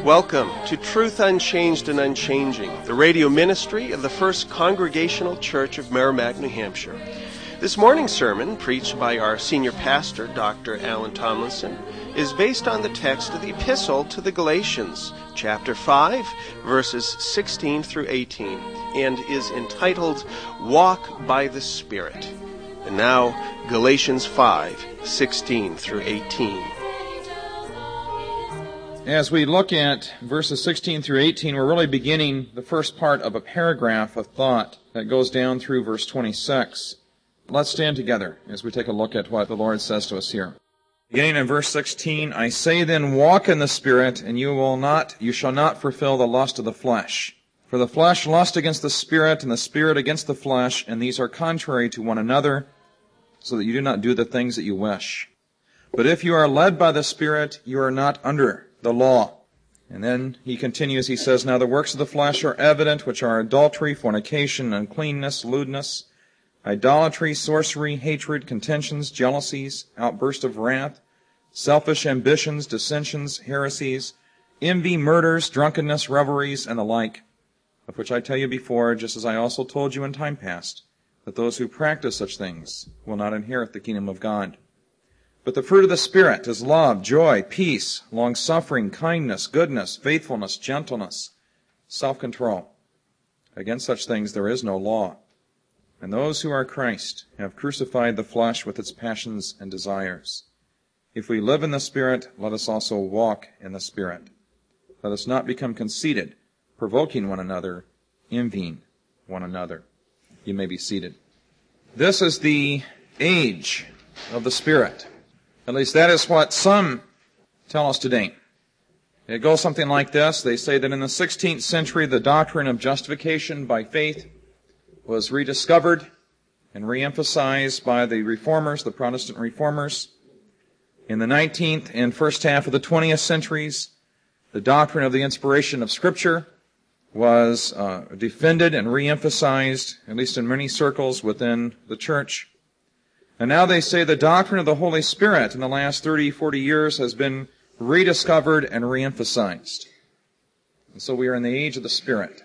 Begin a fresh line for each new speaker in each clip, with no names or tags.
Welcome to Truth Unchanged and Unchanging, the radio ministry of the First Congregational Church of Merrimack, New Hampshire. This morning's sermon, preached by our senior pastor, Dr. Alan Tomlinson, is based on the text of the Epistle to the Galatians, chapter 5, verses 16 through 18, and is entitled, Walk by the Spirit. And now, Galatians 5, 16 through 18.
As we look at verses 16 through 18, we're really beginning the first part of a paragraph of thought that goes down through verse 26. Let's stand together as we take a look at what the Lord says to us here. Beginning in verse 16, I say then, walk in the Spirit, and you shall not fulfill the lust of the flesh. For the flesh lusts against the Spirit, and the Spirit against the flesh, and these are contrary to one another, so that you do not do the things that you wish. But if you are led by the Spirit, you are not under the law. And then he continues, he says, now the works of the flesh are evident, which are adultery, fornication, uncleanness, lewdness, idolatry, sorcery, hatred, contentions, jealousies, outburst of wrath, selfish ambitions, dissensions, heresies, envy, murders, drunkenness, revelries, and the like, of which I tell you before, just as I also told you in time past, that those who practice such things will not inherit the kingdom of God. But the fruit of the Spirit is love, joy, peace, long-suffering, kindness, goodness, faithfulness, gentleness, self-control. Against such things there is no law. And those who are Christ have crucified the flesh with its passions and desires. If we live in the Spirit, let us also walk in the Spirit. Let us not become conceited, provoking one another, envying one another. You may be seated. This is the age of the Spirit. At least that is what some tell us today. It goes something like this. They say that in the 16th century, the doctrine of justification by faith was rediscovered and reemphasized by the reformers, the Protestant reformers. In the 19th and first half of the 20th centuries, the doctrine of the inspiration of Scripture was defended and reemphasized, at least in many circles within the church. And now they say the doctrine of the Holy Spirit in the last 30, 40 years has been rediscovered and reemphasized. And so we are in the age of the Spirit.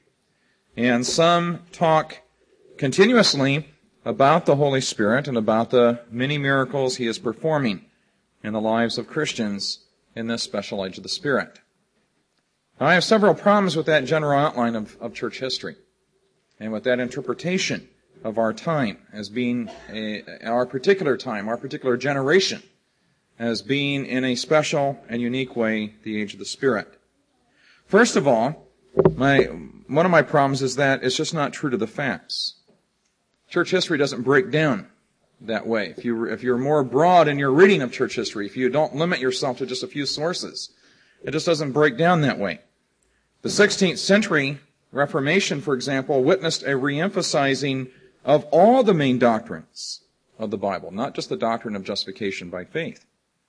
And some talk continuously about the Holy Spirit and about the many miracles He is performing in the lives of Christians in this special age of the Spirit. Now, I have several problems with that general outline of church history and with that interpretation of our time as being our particular time, our particular generation, as being in a special and unique way the age of the Spirit. First of all, one of my problems is that it's just not true to the facts. Church history doesn't break down that way. If you're more broad in your reading of church history, if you don't limit yourself to just a few sources, it just doesn't break down that way. The 16th century Reformation, for example, witnessed a reemphasizing of all the main doctrines of the Bible, not just the doctrine of justification by faith.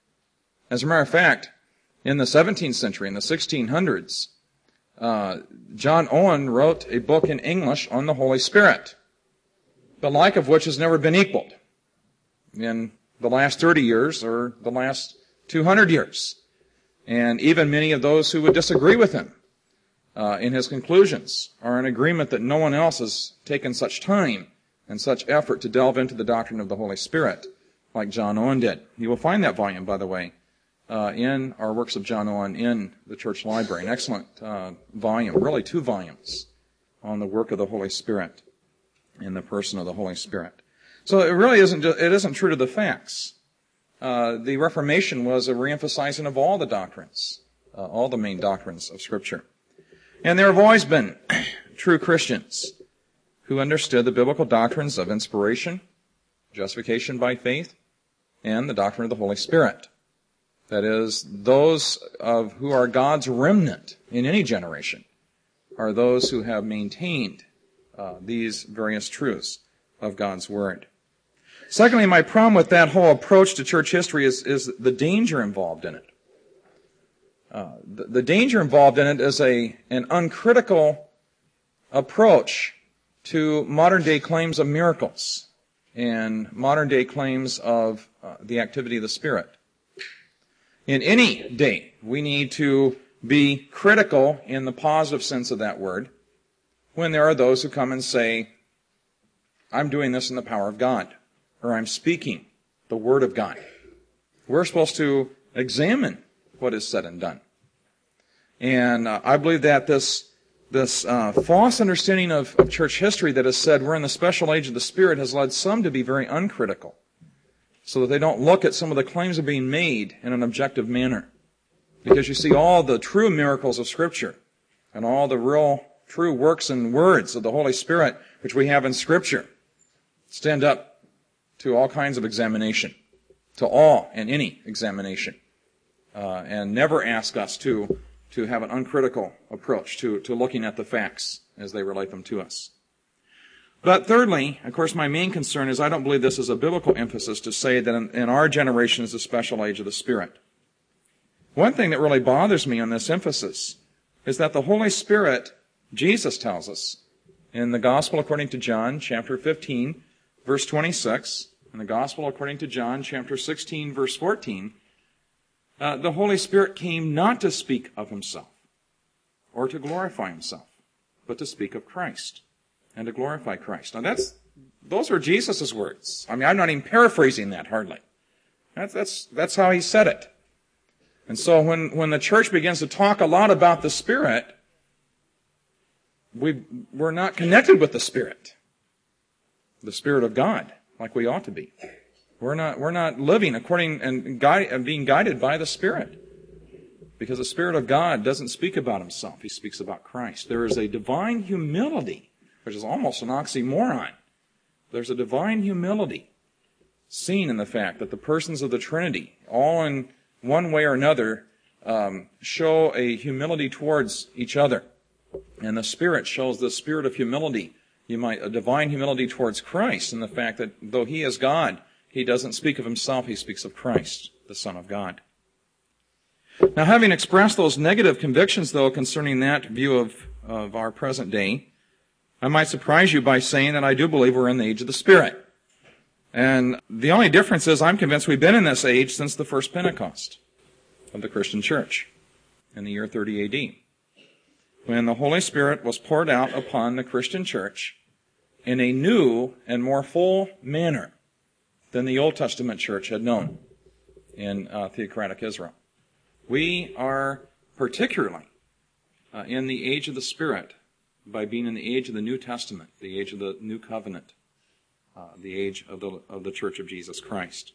As a matter of fact, in the 17th century, in the 1600s, John Owen wrote a book in English on the Holy Spirit, the like of which has never been equaled in the last 30 years or the last 200 years. And even many of those who would disagree with him in his conclusions are in agreement that no one else has taken such time and such effort to delve into the doctrine of the Holy Spirit like John Owen did. You will find that volume, by the way, in our Works of John Owen in the church library. An excellent volume, really 2 volumes, on the work of the Holy Spirit in the person of the Holy Spirit. So it really isn't true to the facts. The Reformation was a reemphasizing of all the doctrines, all the main doctrines of Scripture. And there have always been true Christians who understood the biblical doctrines of inspiration, justification by faith, and the doctrine of the Holy Spirit. That is, those who are God's remnant in any generation are those who have maintained these various truths of God's Word. Secondly, my problem with that whole approach to church history is the danger involved in it. The danger involved in it is an uncritical approach to modern-day claims of miracles and modern-day claims of the activity of the Spirit. In any day, we need to be critical in the positive sense of that word when there are those who come and say, I'm doing this in the power of God, or I'm speaking the Word of God. We're supposed to examine what is said and done. And I believe that this false understanding of church history that has said we're in the special age of the Spirit has led some to be very uncritical, so that they don't look at some of the claims that are being made in an objective manner. Because you see all the true miracles of Scripture and all the real true works and words of the Holy Spirit which we have in Scripture stand up to all kinds of examination, to all and any examination, and never ask us to have an uncritical approach to looking at the facts as they relate them to us. But thirdly, of course, my main concern is I don't believe this is a biblical emphasis to say that in our generation is the special age of the Spirit. One thing that really bothers me on this emphasis is that the Holy Spirit, Jesus tells us, in the Gospel according to John, chapter 15, verse 26, and the Gospel according to John, chapter 16, verse 14, the Holy Spirit came not to speak of himself or to glorify himself, but to speak of Christ and to glorify Christ. Now those are Jesus' words. I mean, I'm not even paraphrasing that hardly. That's how he said it. And so when the church begins to talk a lot about the Spirit, we're not connected with the Spirit of God, like we ought to be. We're not living according and being guided by the Spirit. Because the Spirit of God doesn't speak about himself. He speaks about Christ. There is a divine humility, which is almost an oxymoron. There's a divine humility seen in the fact that the persons of the Trinity, all in one way or another, show a humility towards each other. And the Spirit shows the spirit of humility, a divine humility towards Christ, in the fact that though he is God, he doesn't speak of himself, he speaks of Christ, the Son of God. Now, having expressed those negative convictions, though, concerning that view of our present day, I might surprise you by saying that I do believe we're in the age of the Spirit. And the only difference is I'm convinced we've been in this age since the first Pentecost of the Christian church in the year 30 A.D., when the Holy Spirit was poured out upon the Christian church in a new and more full manner than the Old Testament church had known in theocratic Israel. We are particularly in the age of the Spirit by being in the age of the New Testament, the age of the New Covenant, the age of the Church of Jesus Christ.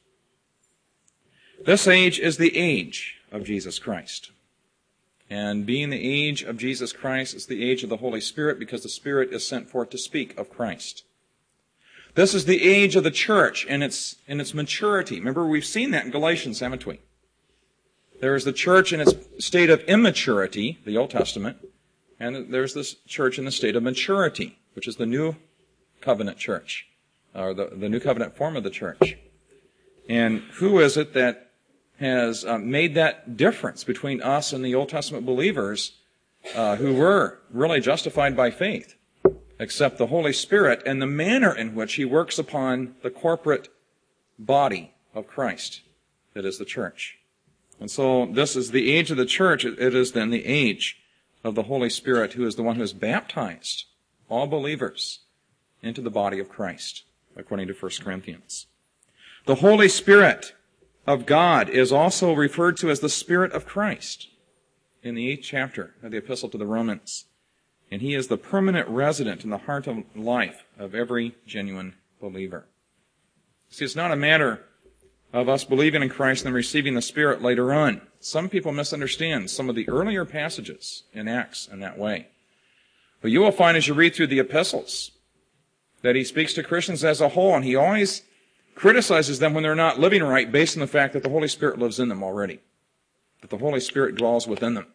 This age is the age of Jesus Christ. And being the age of Jesus Christ is the age of the Holy Spirit, because the Spirit is sent forth to speak of Christ. This is the age of the church in its maturity. Remember, we've seen that in Galatians, haven't we? There is the church in its state of immaturity, the Old Testament, and there's this church in the state of maturity, which is the New Covenant church, or the New Covenant form of the church. And who is it that has made that difference between us and the Old Testament believers who were really justified by faith, except the Holy Spirit and the manner in which he works upon the corporate body of Christ, that is the church. And so this is the age of the church. It is then the age of the Holy Spirit, who is the one who has baptized all believers into the body of Christ, according to 1 Corinthians. The Holy Spirit of God is also referred to as the Spirit of Christ in the 8th chapter of the Epistle to the Romans. And he is the permanent resident in the heart and life of every genuine believer. See, it's not a matter of us believing in Christ and then receiving the Spirit later on. Some people misunderstand some of the earlier passages in Acts in that way. But you will find as you read through the epistles that he speaks to Christians as a whole, and he always criticizes them when they're not living right based on the fact that the Holy Spirit lives in them already, that the Holy Spirit dwells within them.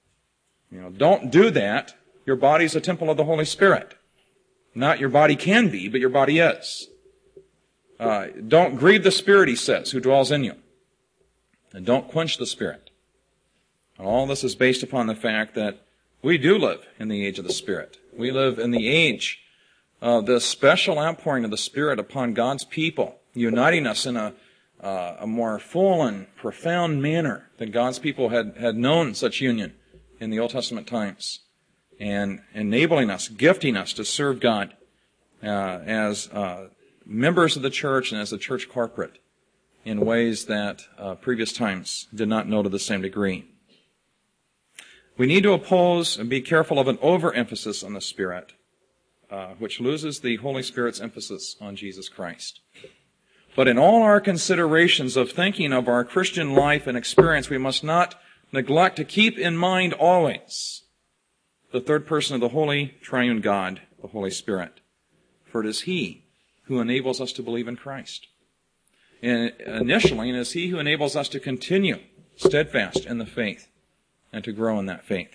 Don't do that. Your body is a temple of the Holy Spirit. Not your body can be, but your body is. Don't grieve the Spirit, he says, who dwells in you. And don't quench the Spirit. And all this is based upon the fact that we do live in the age of the Spirit. We live in the age of the special outpouring of the Spirit upon God's people, uniting us in a more full and profound manner than God's people had known such union in the Old Testament times, and enabling us, gifting us to serve God as members of the church and as the church corporate in ways that previous times did not know to the same degree. We need to oppose and be careful of an overemphasis on the Spirit, which loses the Holy Spirit's emphasis on Jesus Christ. But in all our considerations of thinking of our Christian life and experience, we must not neglect to keep in mind always the third person of the Holy Triune God, the Holy Spirit. For it is He who enables us to believe in Christ. And initially, and it is He who enables us to continue steadfast in the faith and to grow in that faith.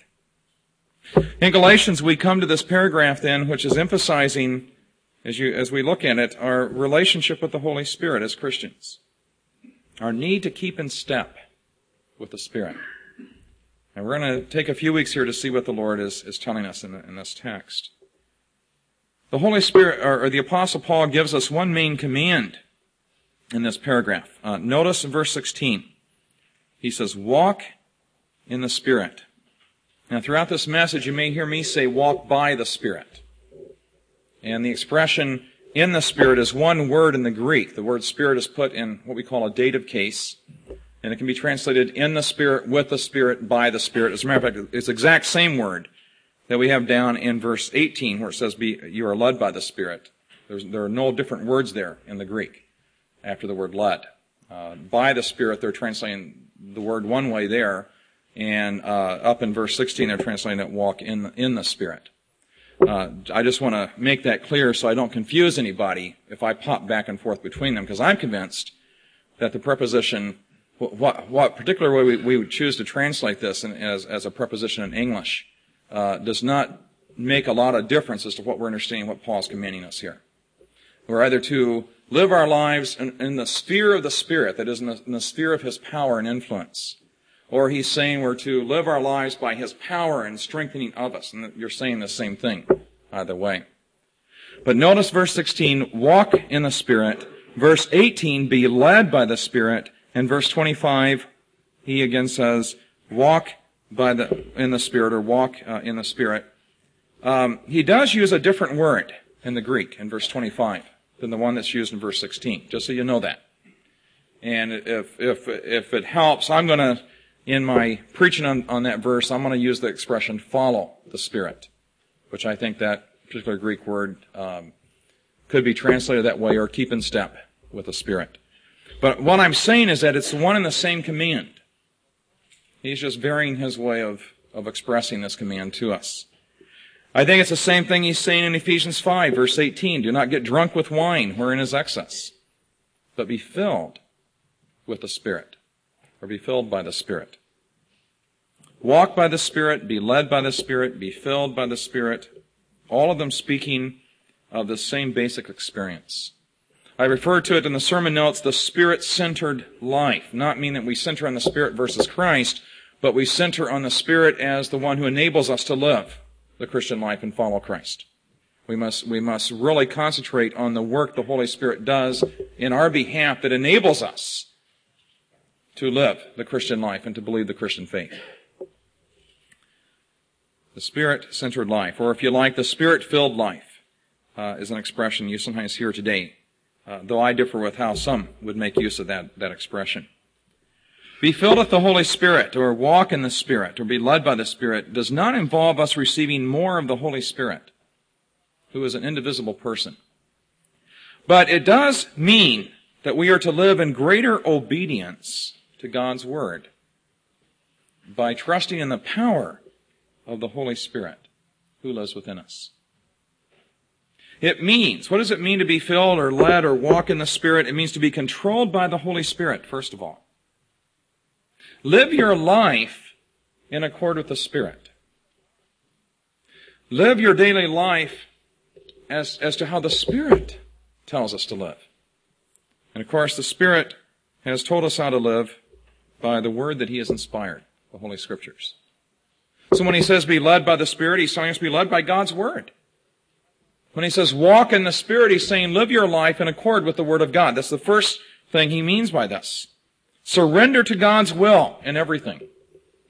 In Galatians, we come to this paragraph then, which is emphasizing, as we look at it, our relationship with the Holy Spirit as Christians. Our need to keep in step with the Spirit. And we're going to take a few weeks here to see what the Lord is telling us in this text. The Holy Spirit, or the Apostle Paul, gives us one main command in this paragraph. Notice in verse 16. He says, walk in the Spirit. Now, throughout this message, you may hear me say, walk by the Spirit. And the expression in the Spirit is one word in the Greek. The word Spirit is put in what we call a dative case. And it can be translated in the Spirit, with the Spirit, by the Spirit. As a matter of fact, it's the exact same word that we have down in verse 18 where it says, you are led by the Spirit. There are no different words there in the Greek after the word led. By the Spirit, they're translating the word one way there. And up in verse 16, they're translating it walk in the Spirit. I just want to make that clear so I don't confuse anybody if I pop back and forth between them, because I'm convinced that the preposition, what particular way we would choose to translate this as a preposition in English, does not make a lot of difference as to what we're understanding, what Paul's commanding us here. We're either to live our lives in the sphere of the Spirit, that is, in the sphere of His power and influence. Or he's saying we're to live our lives by His power and strengthening of us. And you're saying the same thing either way. But notice verse 16, walk in the Spirit. Verse 18, be led by the Spirit. And verse 25, he again says, walk in the Spirit, or walk in the Spirit. He does use a different word in the Greek in verse 25 than the one that's used in verse 16, just so you know that. And if it helps, I'm going to, in my preaching on that verse, I'm going to use the expression follow the Spirit, which I think that particular Greek word could be translated that way, or keep in step with the Spirit. But what I'm saying is that it's one and the same command. He's just varying his way of expressing this command to us. I think it's the same thing he's saying in Ephesians 5, verse 18. Do not get drunk with wine, wherein is excess, but be filled with the Spirit, or be filled by the Spirit. Walk by the Spirit, be led by the Spirit, be filled by the Spirit, all of them speaking of the same basic experience. I refer to it in the sermon notes, the Spirit-centered life. Not mean that we center on the Spirit versus Christ, but we center on the Spirit as the one who enables us to live the Christian life and follow Christ. We must really concentrate on the work the Holy Spirit does in our behalf that enables us to live the Christian life and to believe the Christian faith. The Spirit-centered life, or if you like, the Spirit-filled life, is an expression you sometimes hear today, though I differ with how some would make use of that expression. Be filled with the Holy Spirit, or walk in the Spirit, or be led by the Spirit, does not involve us receiving more of the Holy Spirit, who is an indivisible person. But it does mean that we are to live in greater obedience to God's Word by trusting in the power of the Holy Spirit who lives within us. It means, what does it mean to be filled or led or walk in the Spirit? It means to be controlled by the Holy Spirit, first of all. Live your life in accord with the Spirit. Live your daily life as to how the Spirit tells us to live. And of course, the Spirit has told us how to live by the Word that He has inspired, the Holy Scriptures. So when He says be led by the Spirit, He's telling us to be led by God's Word. When He says walk in the Spirit, He's saying live your life in accord with the Word of God. That's the first thing He means by this. Surrender to God's will in everything.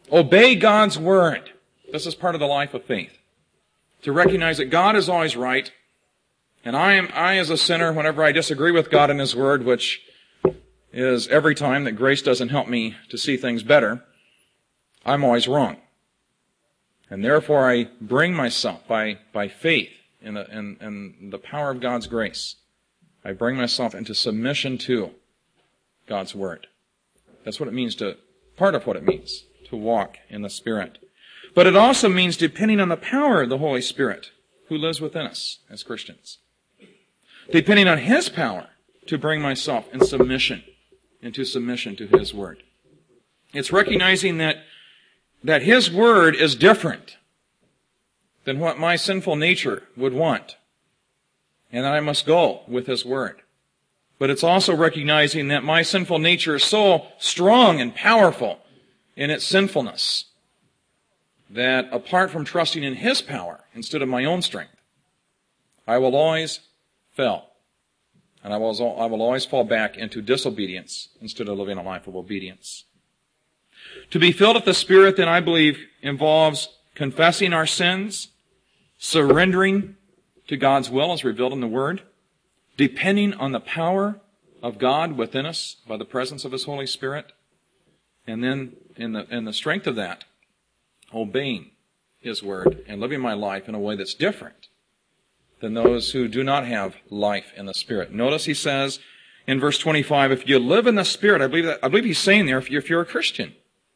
Obey God's word. This is part of the life of faith. To recognize that God is always right, and I as a sinner, whenever I disagree with God and His word, which is every time that grace doesn't help me to see things better, I'm always wrong. And therefore I bring myself by faith in the power of God's grace. I bring myself into submission to God's word. That's what it means part of what it means to walk in the Spirit. But it also means depending on the power of the Holy Spirit who lives within us as Christians. Depending on His power to bring myself into submission to His word. It's recognizing that His word is different than what my sinful nature would want, and that I must go with His word. But it's also recognizing that my sinful nature is so strong and powerful in its sinfulness that apart from trusting in His power instead of my own strength, I will always fail. And I will always fall back into disobedience instead of living a life of obedience. To be filled with the Spirit, then, I believe, involves confessing our sins, surrendering to God's will as revealed in the Word, depending on the power of God within us by the presence of His Holy Spirit, and then in the strength of that, obeying His Word and living my life in a way that's different than those who do not have life in the Spirit. Notice he says in verse 25, if you live in the Spirit, I believe he's saying there, if you're a Christian,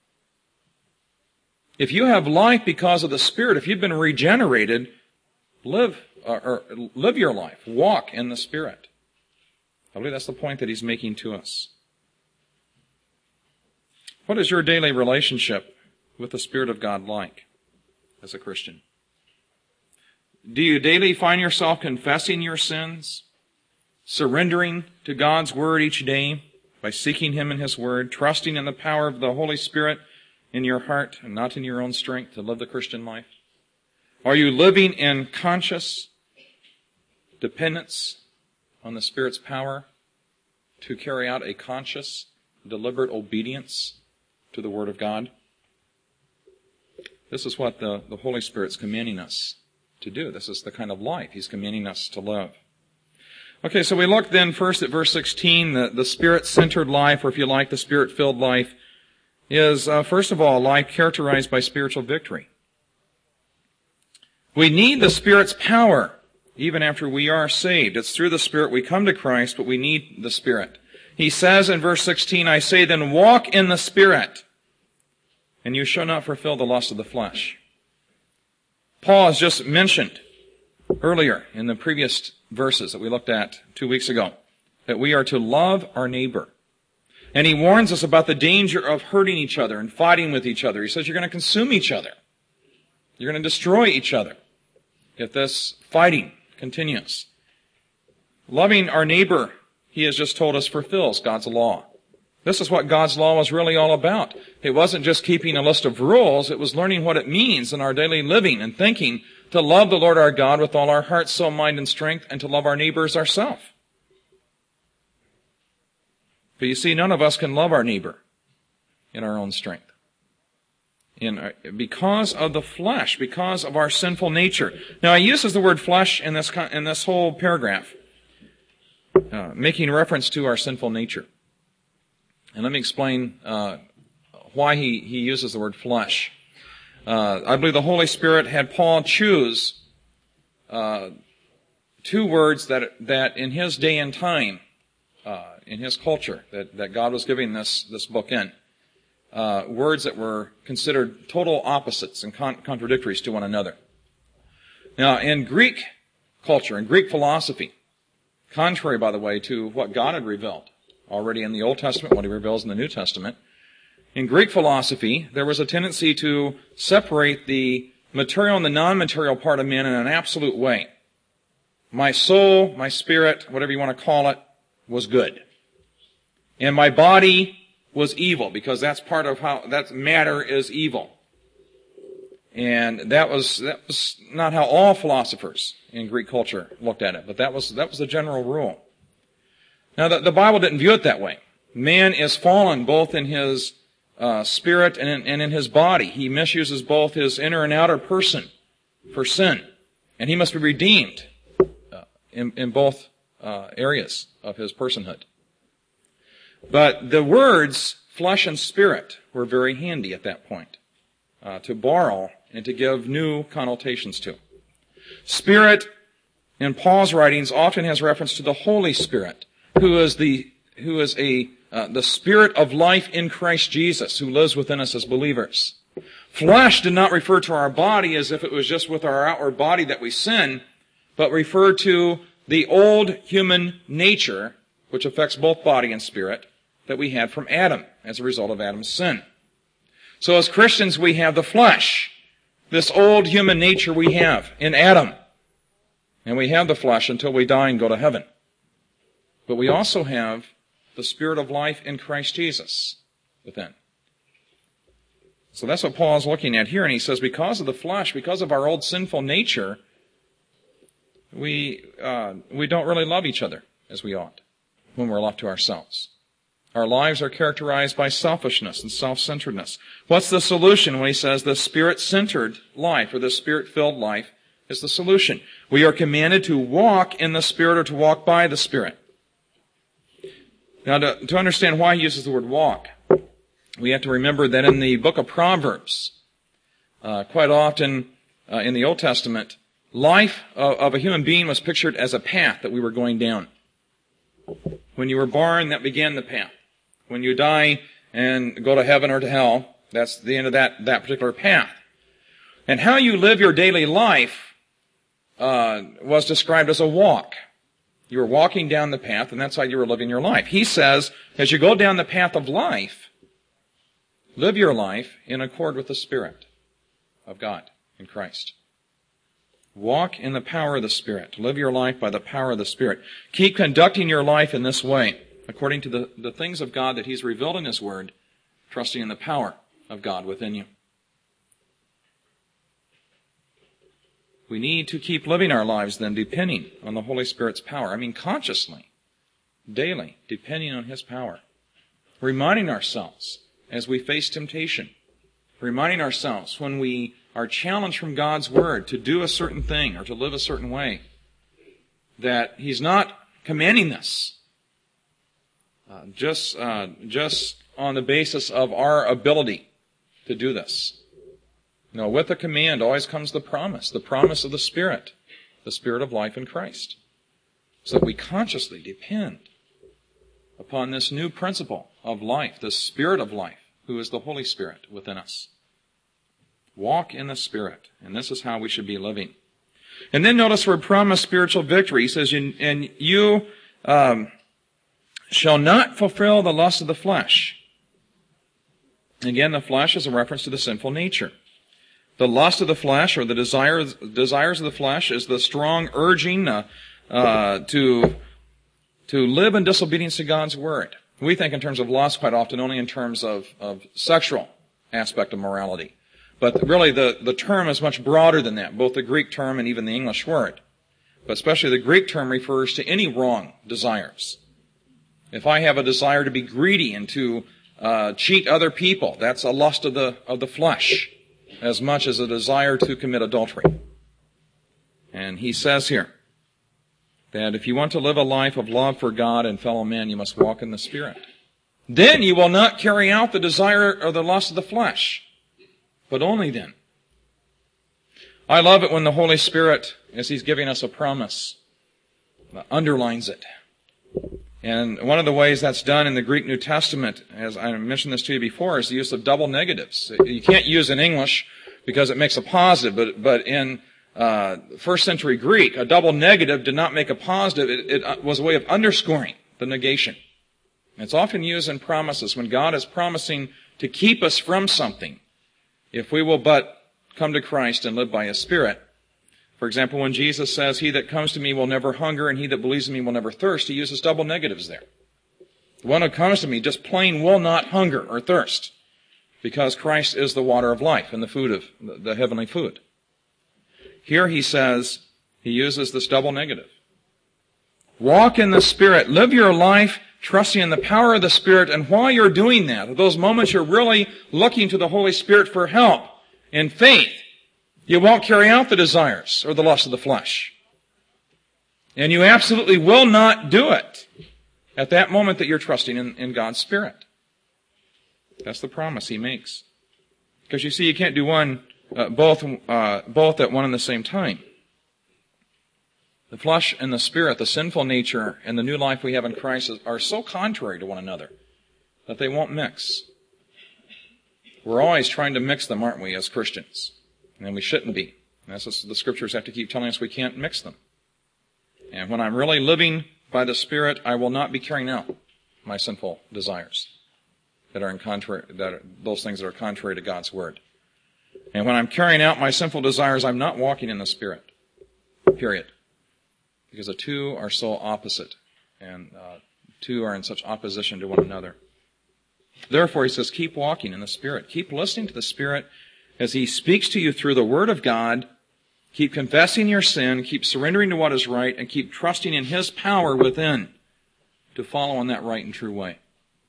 if you have life because of the Spirit, if you've been regenerated, live your life, walk in the Spirit. I believe that's the point that he's making to us. What is your daily relationship with the Spirit of God like as a Christian? Do you daily find yourself confessing your sins, surrendering to God's Word each day by seeking Him in His Word, trusting in the power of the Holy Spirit in your heart and not in your own strength to live the Christian life? Are you living in conscious dependence on the Spirit's power to carry out a conscious, deliberate obedience to the Word of God? This is what the Holy Spirit's commanding us to do. This is the kind of life He's commanding us to live. Okay, so we look then first at verse 16. The Spirit-centered life, or if you like, the Spirit-filled life, is, first of all, a life characterized by spiritual victory. We need the Spirit's power even after we are saved. It's through the Spirit we come to Christ, but we need the Spirit. He says in verse 16, I say then walk in the Spirit, and you shall not fulfill the lust of the flesh. Paul has just mentioned earlier in the previous verses that we looked at 2 weeks ago that we are to love our neighbor. And he warns us about the danger of hurting each other and fighting with each other. He says you're going to consume each other. You're going to destroy each other if this fighting continues. Loving our neighbor, he has just told us, fulfills God's law. This is what God's law was really all about. It wasn't just keeping a list of rules. It was learning what it means in our daily living and thinking to love the Lord our God with all our heart, soul, mind, and strength, and to love our neighbor as ourselves. But you see, none of us can love our neighbor in our own strength. Because of the flesh, because of our sinful nature. Now, he uses the word flesh in this whole paragraph, making reference to our sinful nature. And let me explain why he uses the word flesh. I believe the Holy Spirit had Paul choose two words that in his day and time, in his culture, that God was giving this book in, words that were considered total opposites and contradictories to one another. Now, in Greek culture, in Greek philosophy, contrary, by the way, to what God had revealed already in the Old Testament, what He reveals in the New Testament, in Greek philosophy, there was a tendency to separate the material and the non-material part of man in an absolute way. My soul, my spirit, whatever you want to call it, was good. And my body was evil, because that's part of how, that matter is evil. And that was not how all philosophers in Greek culture looked at it, but that was the general rule. Now, the Bible didn't view it that way. Man is fallen both in his spirit and in his body. He misuses both his inner and outer person for sin. And he must be redeemed in both areas of his personhood. But the words flesh and spirit were very handy at that point to borrow and to give new connotations to. Spirit in Paul's writings often has reference to the Holy Spirit, who is the Spirit of life in Christ Jesus, who lives within us as believers. Flesh did not refer to our body as if it was just with our outward body that we sin, but referred to the old human nature, which affects both body and spirit, that we had from Adam as a result of Adam's sin. So as Christians, we have the flesh, this old human nature we have in Adam. And we have the flesh until we die and go to heaven. But we also have the Spirit of life in Christ Jesus within. So that's what Paul is looking at here. And he says, because of the flesh, because of our old sinful nature, we don't really love each other as we ought when we're left to ourselves. Our lives are characterized by selfishness and self-centeredness. What's the solution when he says the Spirit-centered life or the Spirit-filled life is the solution? We are commanded to walk in the Spirit or to walk by the Spirit. Now, to understand why he uses the word walk, we have to remember that in the book of Proverbs, quite often in the Old Testament, life of a human being was pictured as a path that we were going down. When you were born, that began the path. When you die and go to heaven or to hell, that's the end of that particular path. And how you live your daily life was described as a walk. You were walking down the path, and that's how you were living your life. He says, as you go down the path of life, live your life in accord with the Spirit of God in Christ. Walk in the power of the Spirit. Live your life by the power of the Spirit. Keep conducting your life in this way, according to the things of God that He's revealed in His Word, trusting in the power of God within you. We need to keep living our lives then depending on the Holy Spirit's power. Consciously, daily, depending on His power. Reminding ourselves as we face temptation. Reminding ourselves when we are challenged from God's Word to do a certain thing or to live a certain way, that He's not commanding this just on the basis of our ability to do this. No, with the command always comes the promise of the Spirit of life in Christ, so that we consciously depend upon this new principle of life, the Spirit of life, who is the Holy Spirit within us. Walk in the Spirit, and this is how we should be living. And then notice we're promised spiritual victory. He says, and you shall not fulfill the lust of the flesh. Again, the flesh is a reference to the sinful nature. The lust of the flesh, or the desires of the flesh, is the strong urging to live in disobedience to God's Word. We think in terms of lust quite often only in terms of sexual aspect of morality. But really the term is much broader than that, both the Greek term and even the English word. But especially the Greek term refers to any wrong desires. If I have a desire to be greedy and to cheat other people, that's a lust of the flesh, as much as a desire to commit adultery. And he says here that if you want to live a life of love for God and fellow men, you must walk in the Spirit. Then you will not carry out the desire or the lust of the flesh, but only then. I love it when the Holy Spirit, as He's giving us a promise, underlines it. And one of the ways that's done in the Greek New Testament, as I mentioned this to you before, is the use of double negatives. You can't use in English because it makes a positive, but in first century Greek, a double negative did not make a positive. It was a way of underscoring the negation. It's often used in promises when God is promising to keep us from something if we will but come to Christ and live by His Spirit. For example, when Jesus says, "He that comes to me will never hunger, and he that believes in me will never thirst," He uses double negatives there. The one who comes to me just plain will not hunger or thirst, because Christ is the water of life and the food of the heavenly food. Here he says, he uses this double negative. Walk in the Spirit. Live your life trusting in the power of the Spirit, and while you're doing that, at those moments you're really looking to the Holy Spirit for help in faith, you won't carry out the desires or the lust of the flesh. And you absolutely will not do it at that moment that you're trusting in God's Spirit. That's the promise He makes. Because you see, you can't do both at one and the same time. The flesh and the Spirit, the sinful nature and the new life we have in Christ are so contrary to one another that they won't mix. We're always trying to mix them, aren't we, as Christians? And we shouldn't be. And that's what the Scriptures have to keep telling us, we can't mix them. And when I'm really living by the Spirit, I will not be carrying out my sinful desires those things that are contrary to God's Word. And when I'm carrying out my sinful desires, I'm not walking in the Spirit. Period. Because the two are so opposite, and two are in such opposition to one another. Therefore, he says, keep walking in the Spirit. Keep listening to the Spirit as He speaks to you through the Word of God. Keep confessing your sin, keep surrendering to what is right, and keep trusting in His power within to follow in that right and true way.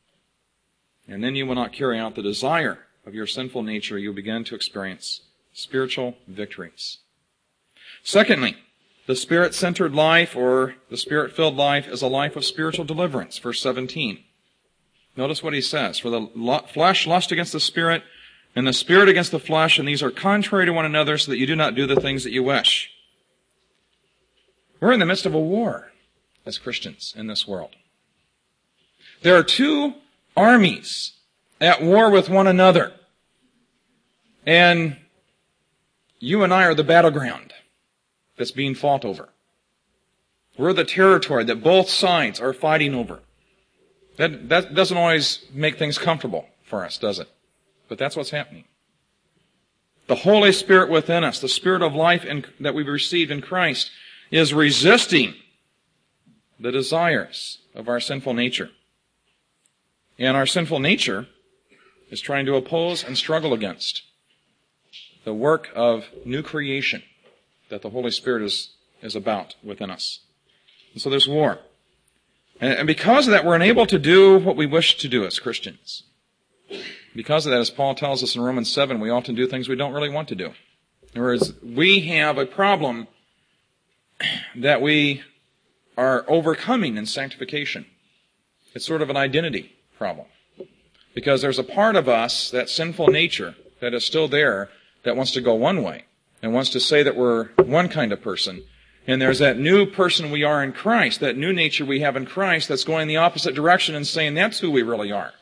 And then you will not carry out the desire of your sinful nature. You'll begin to experience spiritual victories. Secondly, the Spirit-centered life, or the Spirit-filled life, is a life of spiritual deliverance. Verse 17. Notice what he says. For the flesh lusts against the Spirit, and the Spirit against the flesh, and these are contrary to one another, so that you do not do the things that you wish. We're in the midst of a war as Christians in this world. There are two armies at war with one another. And you and I are the battleground that's being fought over. We're the territory that both sides are fighting over. That doesn't always make things comfortable for us, does it? But that's what's happening. The Holy Spirit within us, the Spirit of life that we've received in Christ, is resisting the desires of our sinful nature. And our sinful nature is trying to oppose and struggle against the work of new creation that the Holy Spirit is about within us. And so there's war. And because of that, we're unable to do what we wish to do as Christians. Because of that, as Paul tells us in Romans 7, we often do things we don't really want to do. In other words, we have a problem that we are overcoming in sanctification. It's sort of an identity problem. Because there's a part of us, that sinful nature, that is still there, that wants to go one way, and wants to say that we're one kind of person. And there's that new person we are in Christ, that new nature we have in Christ, that's going the opposite direction and saying that's who we really are.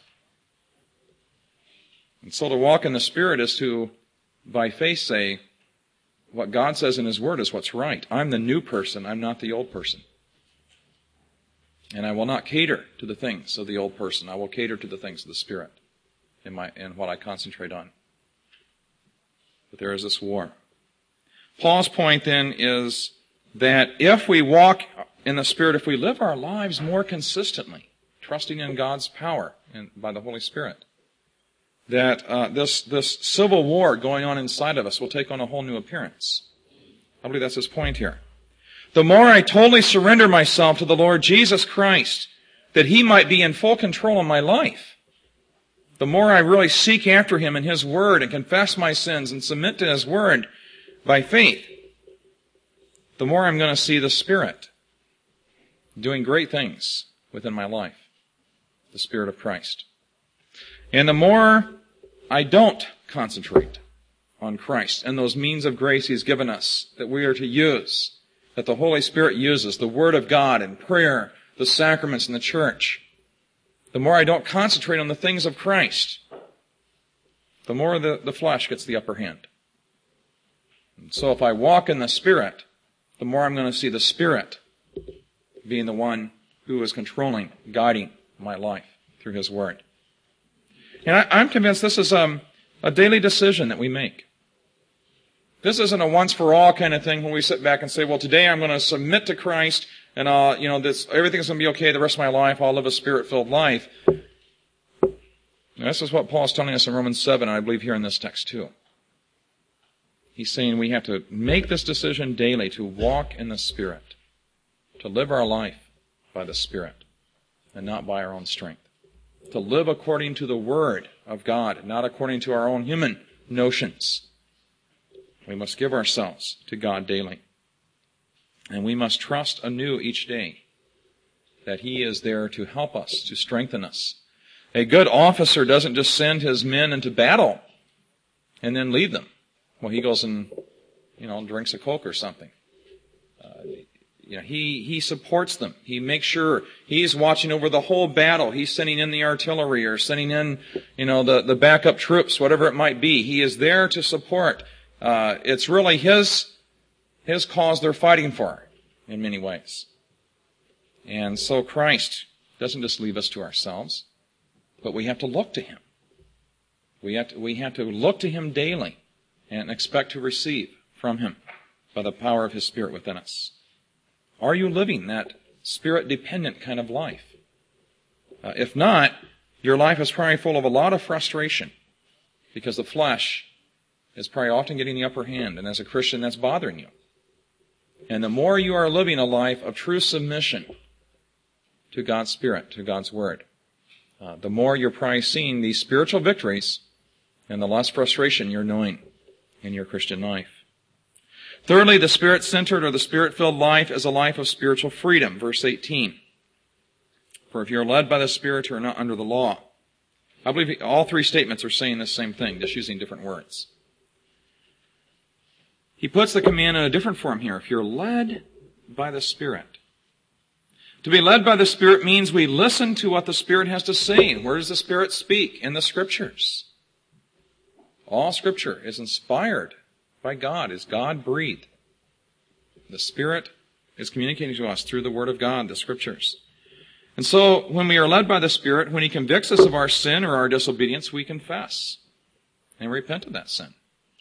And so to walk in the Spirit is to, by faith, say, what God says in His Word is what's right. I'm the new person, I'm not the old person. And I will not cater to the things of the old person. I will cater to the things of the Spirit in what I concentrate on. But there is this war. Paul's point then is that if we walk in the Spirit, if we live our lives more consistently, trusting in God's power and by the Holy Spirit, that this civil war going on inside of us will take on a whole new appearance. I believe that's his point here. The more I totally surrender myself to the Lord Jesus Christ, that He might be in full control of my life, the more I really seek after Him in His Word and confess my sins and submit to His Word by faith, the more I'm going to see the Spirit doing great things within my life, the Spirit of Christ. And the more I don't concentrate on Christ and those means of grace He's given us that we are to use, that the Holy Spirit uses, the Word of God and prayer, the sacraments and the church, the more I don't concentrate on the things of Christ, the more the flesh gets the upper hand. And so if I walk in the Spirit, the more I'm going to see the Spirit being the one who is controlling, guiding my life through His Word. And I'm convinced this is a daily decision that we make. This isn't a once-for-all kind of thing when we sit back and say, well, today I'm going to submit to Christ and everything's going to be okay the rest of my life. I'll live a Spirit-filled life. And this is what Paul's telling us in Romans 7, and I believe here in this text too. He's saying we have to make this decision daily to walk in the Spirit, to live our life by the Spirit. and not by our own strength. To live according to the Word of God, not according to our own human notions. We must give ourselves to God daily. And we must trust anew each day that He is there to help us, to strengthen us. A good officer doesn't just send his men into battle and then leave them. Well, he goes and, drinks a Coke or something. He supports them. He makes sure he's watching over the whole battle. He's sending in the artillery or sending in, the backup troops, whatever it might be. He is there to support. It's really his cause they're fighting for in many ways. And so Christ doesn't just leave us to ourselves, but we have to look to Him. We have to look to Him daily and expect to receive from Him by the power of His Spirit within us. Are you living that Spirit-dependent kind of life? If not, your life is probably full of a lot of frustration because the flesh is probably often getting the upper hand, and as a Christian, that's bothering you. And the more you are living a life of true submission to God's Spirit, to God's Word, the more you're probably seeing these spiritual victories and the less frustration you're knowing in your Christian life. Thirdly, the Spirit-centered or the Spirit-filled life is a life of spiritual freedom. Verse 18. For if you're led by the Spirit, you're not under the law. I believe all three statements are saying the same thing, just using different words. He puts the command in a different form here. If you're led by the Spirit. To be led by the Spirit means we listen to what the Spirit has to say. And where does the Spirit speak? In the Scriptures. All Scripture is inspired by God, is God-breathed. The Spirit is communicating to us through the Word of God, the Scriptures. And so, when we are led by the Spirit, when He convicts us of our sin or our disobedience, we confess and repent of that sin.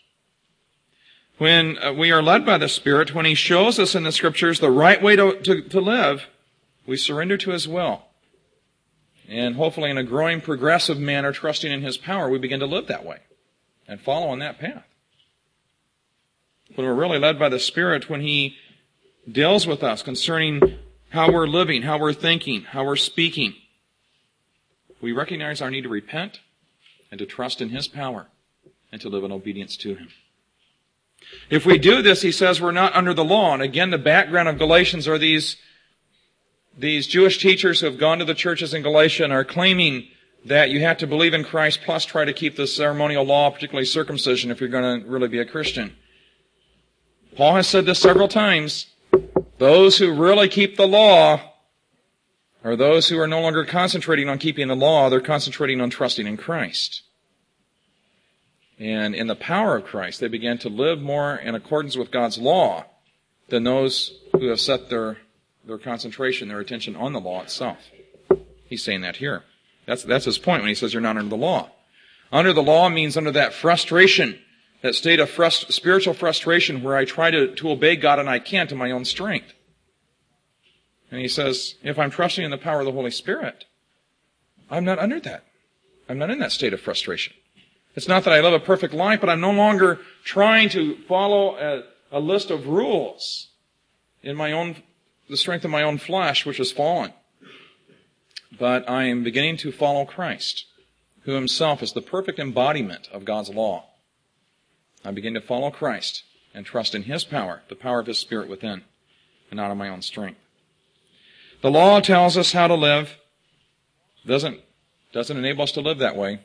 When we are led by the Spirit, when He shows us in the Scriptures the right way to live, we surrender to His will. And hopefully in a growing, progressive manner, trusting in His power, we begin to live that way and follow on that path. When we're really led by the Spirit, when He deals with us concerning how we're living, how we're thinking, how we're speaking, we recognize our need to repent and to trust in His power and to live in obedience to Him. If we do this, he says, we're not under the law. And again, the background of Galatians are these Jewish teachers who have gone to the churches in Galatia and are claiming that you have to believe in Christ plus try to keep the ceremonial law, particularly circumcision, if you're going to really be a Christian. Paul has said this several times. Those who really keep the law are those who are no longer concentrating on keeping the law. They're concentrating on trusting in Christ. And in the power of Christ, they began to live more in accordance with God's law than those who have set their concentration, their attention on the law itself. He's saying that here. That's his point when he says you're not under the law. Under the law means under that frustration, that state of spiritual frustration where I try to obey God and I can't in my own strength. And he says, if I'm trusting in the power of the Holy Spirit, I'm not under that. I'm not in that state of frustration. It's not that I live a perfect life, but I'm no longer trying to follow a list of rules in the strength of my own flesh, which has fallen. But I am beginning to follow Christ, who Himself is the perfect embodiment of God's law. I begin to follow Christ and trust in His power, the power of His Spirit within, and not in my own strength. The law tells us how to live. Doesn't enable us to live that way.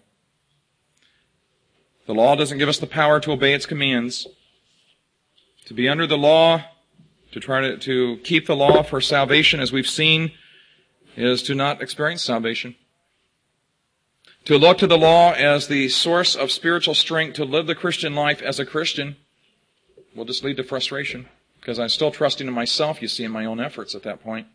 The law doesn't give us the power to obey its commands. To be under the law, to try to keep the law for salvation, as we've seen, is to not experience salvation. To look to the law as the source of spiritual strength to live the Christian life as a Christian will just lead to frustration, because I'm still trusting in myself, you see, in my own efforts at that point.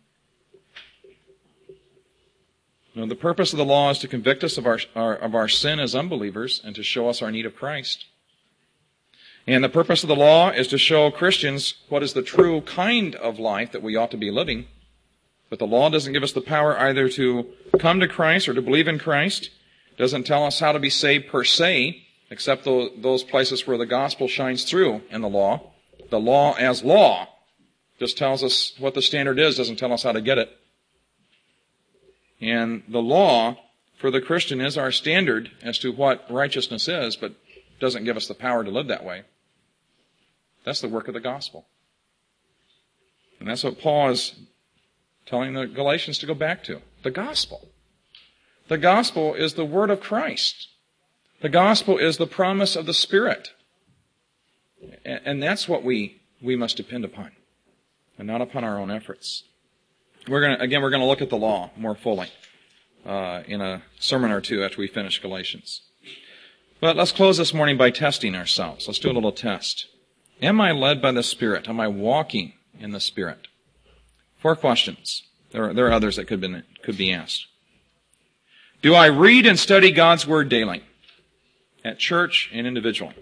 You know, the purpose of the law is to convict us of our sin as unbelievers and to show us our need of Christ. And the purpose of the law is to show Christians what is the true kind of life that we ought to be living. But the law doesn't give us the power either to come to Christ or to believe in Christ. It doesn't tell us how to be saved per se, except those places where the gospel shines through in the law. The law as law just tells us what the standard is, doesn't tell us how to get it. And the law for the Christian is our standard as to what righteousness is, but doesn't give us the power to live that way. That's the work of the gospel. And that's what Paul is telling the Galatians to go back to. The gospel. The gospel is the word of Christ. The gospel is the promise of the Spirit. And that's what we must depend upon, and not upon our own efforts. We're going to look at the law more fully in a sermon or two after we finish Galatians. But let's close this morning by testing ourselves. Let's do a little test. Am I led by the Spirit? Am I walking in the Spirit? 4 questions. There are others that could be asked. Do I read and study God's Word daily, at church and individually?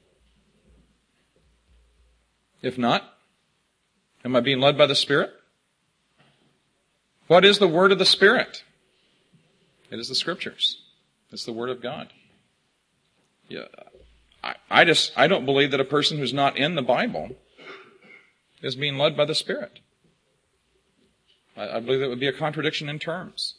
If not, am I being led by the Spirit? What is the Word of the Spirit? It is the Scriptures. It's the Word of God. Yeah, I don't believe that a person who's not in the Bible is being led by the Spirit. I believe that would be a contradiction in terms.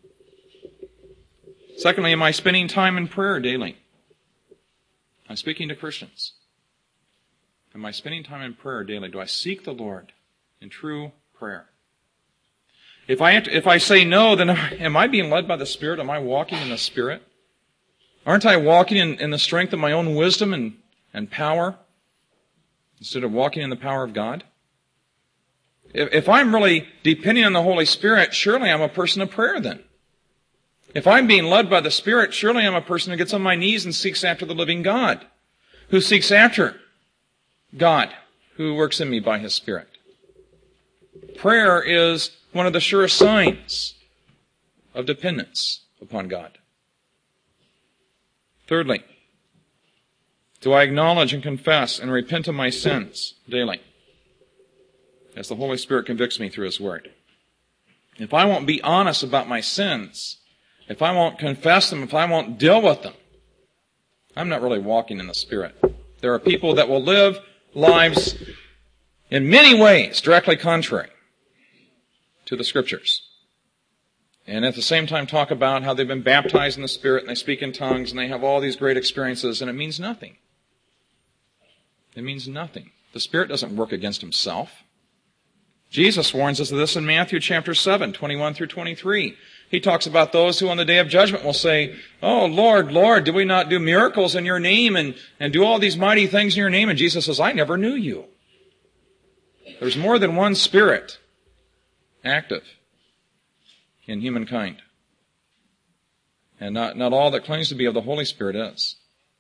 Secondly, am I spending time in prayer daily? I'm speaking to Christians. Am I spending time in prayer daily? Do I seek the Lord in true prayer? If I say no, then am I being led by the Spirit? Am I walking in the Spirit? Aren't I walking in the strength of my own wisdom and power instead of walking in the power of God? If I'm really depending on the Holy Spirit, surely I'm a person of prayer then. If I'm being led by the Spirit, surely I'm a person who gets on my knees and seeks after the living God, who seeks after God, who works in me by His Spirit. Prayer is one of the surest signs of dependence upon God. Thirdly, do I acknowledge and confess and repent of my sins daily, as the Holy Spirit convicts me through His Word? If I won't be honest about my sins, if I won't confess them, if I won't deal with them, I'm not really walking in the Spirit. There are people that will live lives in many ways directly contrary to the Scriptures, and at the same time talk about how they've been baptized in the Spirit and they speak in tongues and they have all these great experiences, and it means nothing. It means nothing. The Spirit doesn't work against Himself. Jesus warns us of this in Matthew chapter 7, 21 through 23. He talks about those who on the day of judgment will say, "Oh, Lord, Lord, did we not do miracles in Your name and do all these mighty things in Your name?" And Jesus says, "I never knew you." There's more than one Spirit active in humankind. And not all that claims to be of the Holy Spirit is.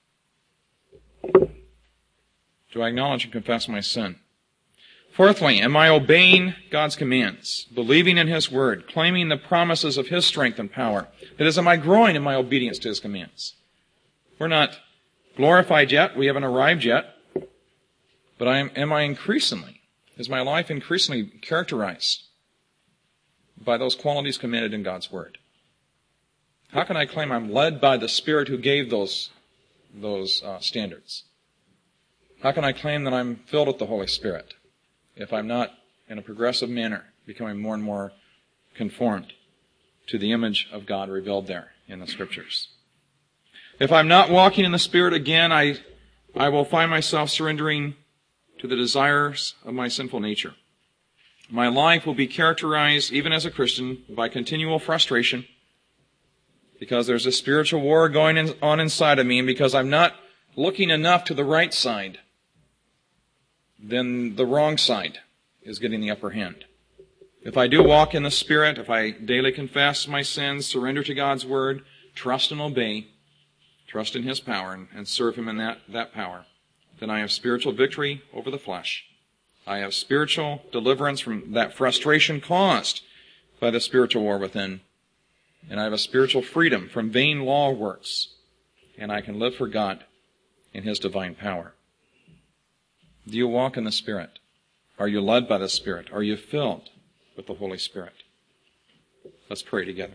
Do I acknowledge and confess my sin? Fourthly, am I obeying God's commands, believing in His Word, claiming the promises of His strength and power? That is, am I growing in my obedience to His commands? We're not glorified yet. We haven't arrived yet. But am I increasingly, is my life increasingly characterized by those qualities commanded in God's Word? How can I claim I'm led by the Spirit who gave those standards? How can I claim that I'm filled with the Holy Spirit if I'm not, in a progressive manner, becoming more and more conformed to the image of God revealed there in the Scriptures? If I'm not walking in the Spirit again, I will find myself surrendering to the desires of my sinful nature. My life will be characterized, even as a Christian, by continual frustration, because there's a spiritual war going on inside of me, and because I'm not looking enough to the right side, then the wrong side is getting the upper hand. If I do walk in the Spirit, if I daily confess my sins, surrender to God's Word, trust and obey, trust in His power and serve Him in that power, then I have spiritual victory over the flesh. I have spiritual deliverance from that frustration caused by the spiritual war within. And I have a spiritual freedom from vain law works. And I can live for God in His divine power. Do you walk in the Spirit? Are you led by the Spirit? Are you filled with the Holy Spirit? Let's pray together.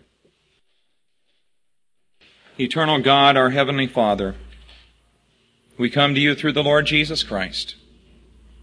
Eternal God, our Heavenly Father, we come to You through the Lord Jesus Christ,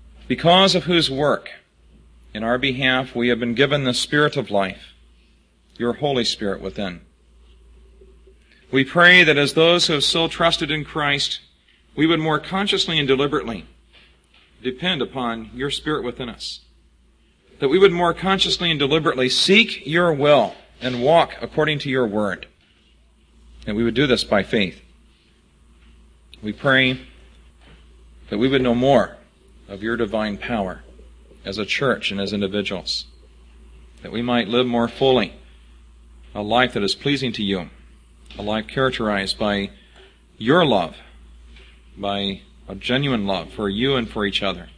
because of whose work in our behalf we have been given the Spirit of life, your Holy Spirit within. We pray that as those who have so trusted in Christ, we would more consciously and deliberately depend upon your Spirit within us. That we would more consciously and deliberately seek your will and walk according to your word. And we would do this by faith. We pray that we would know more of your divine power as a church and as individuals. That we might live more fully a life that is pleasing to you. A life characterized by your love, by a genuine love for you and for each other.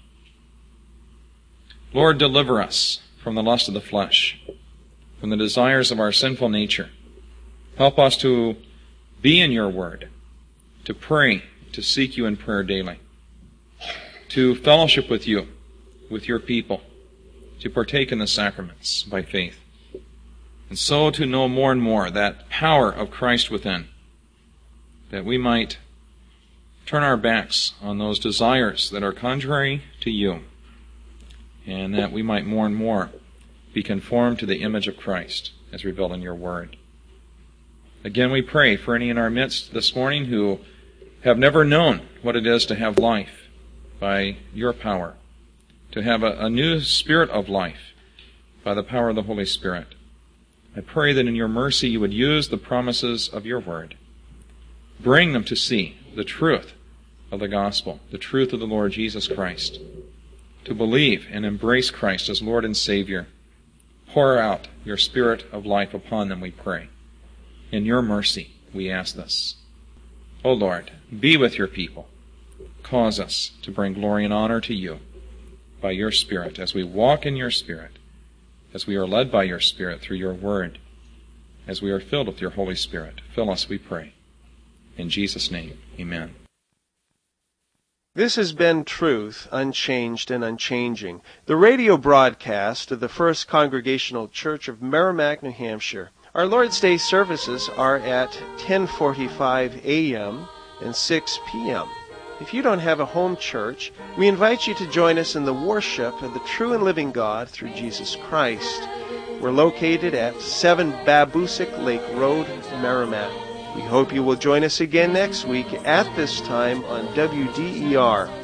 Lord, deliver us from the lust of the flesh, from the desires of our sinful nature. Help us to be in your word, to pray, to seek you in prayer daily, to fellowship with you, with your people, to partake in the sacraments by faith. And so to know more and more that power of Christ within, that we might turn our backs on those desires that are contrary to you, and that we might more and more be conformed to the image of Christ as revealed in your word. Again, we pray for any in our midst this morning who have never known what it is to have life by your power, to have a new spirit of life by the power of the Holy Spirit. I pray that in your mercy you would use the promises of your word. Bring them to see the truth of the gospel, the truth of the Lord Jesus Christ. To believe and embrace Christ as Lord and Savior. Pour out your Spirit of life upon them, we pray. In your mercy, we ask this. O Lord, be with your people. Cause us to bring glory and honor to you by your Spirit as we walk in your Spirit, as we are led by your Spirit through your word, as we are filled with your Holy Spirit. Fill us, we pray. In Jesus' name, amen.
This has been Truth, Unchanged and Unchanging, the radio broadcast of the First Congregational Church of Merrimack, New Hampshire. Our Lord's Day services are at 10:45 a.m. and 6 p.m. If you don't have a home church, we invite you to join us in the worship of the true and living God through Jesus Christ. We're located at 7 Babusick Lake Road, Merrimack. We hope you will join us again next week at this time on WDER